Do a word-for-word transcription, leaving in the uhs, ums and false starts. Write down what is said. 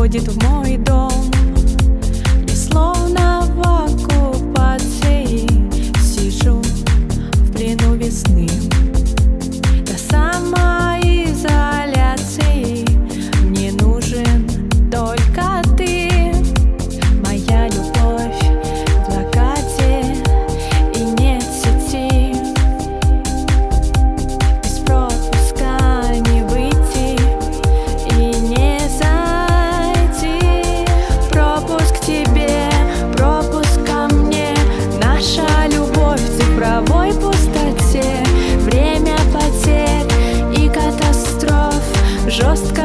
входит в мой дом. Я словно в оккупации сижу в плену весны. До самоизоляции мне нужен только ты. Моя любовь в блокаде и нет сети. Без пропуска не выйти и не зайти. Пропуск тебе, пропуск ко мне. Наша любовь в цифровой пустоте. Время потерь и катастроф жестко